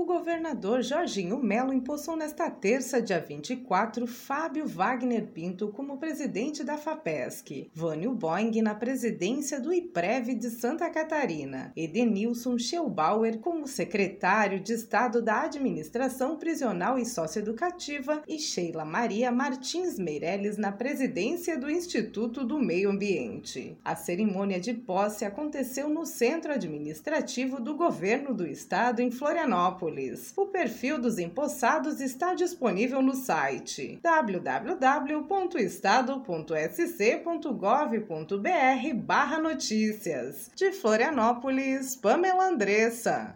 O governador Jorginho Melo empossou nesta terça, dia 24, Fábio Wagner Pinto como presidente da FAPESC, Vânio Boing na presidência do IPREV de Santa Catarina, Edenilson Schellbauer como secretário de Estado da Administração Prisional e Socioeducativa e Sheila Maria Martins Meirelles na presidência do Instituto do Meio Ambiente. A cerimônia de posse aconteceu no Centro Administrativo do Governo do Estado em Florianópolis. O perfil dos empossados está disponível no site www.estado.sc.gov.br/notícias. De Florianópolis, Pamela Andressa.